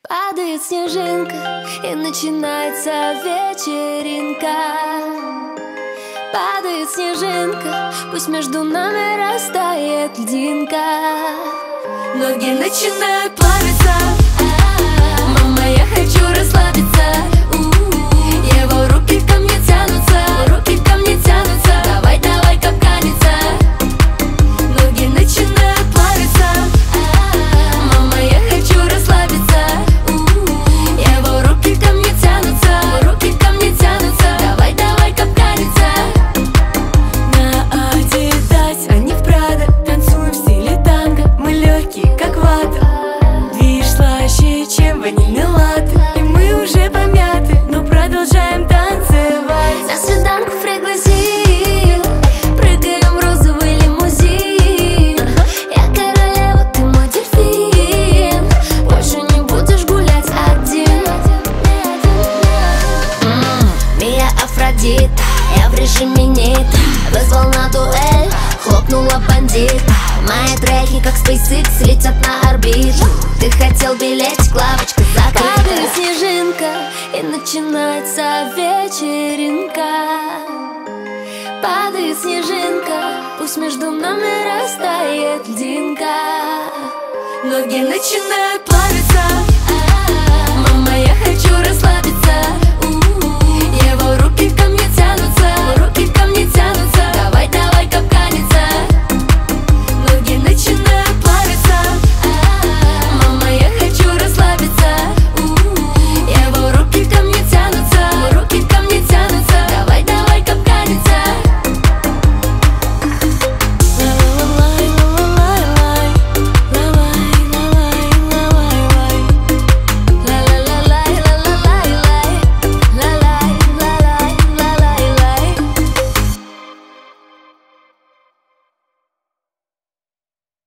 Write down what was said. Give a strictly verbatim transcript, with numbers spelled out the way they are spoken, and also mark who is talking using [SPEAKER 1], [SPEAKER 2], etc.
[SPEAKER 1] Падает снежинка, и начинается вечеринка. Падает снежинка, пусть между нами растает льдинка. Ноги начинают плавиться, мама, я хочу расслабиться. Его руки ко мне тянутся, руки ко мне тянутся. Давай, давай, капканиться. Ноги начинают плавиться, мама, я хочу расслабиться. Его руки ко мне тянутся, руки ко мне тянутся. Давай, давай, капканиться. На Адидас, а не в Прадо, танцуем в стиле танго. Мы легкие, как вата, движ слаще, чем ванильный латте. И мы уже помяты, но продолжаем танцевать. На свиданку пригласил, прыгаем в розовый лимузин. Я королева, ты мой дельфин. Больше не будешь гулять один. Мия Афродита, я в режиме нита. Вызвал на дуэль, хлопнула бандит. Мои треки, как SpaceX, летят на орбиту. Ты хотел билетик, лавочка закрыта. Падает снежинка, и начинается вечеринка. Падает снежинка, пусть между нами растает льдинка. Ноги начинают плавиться,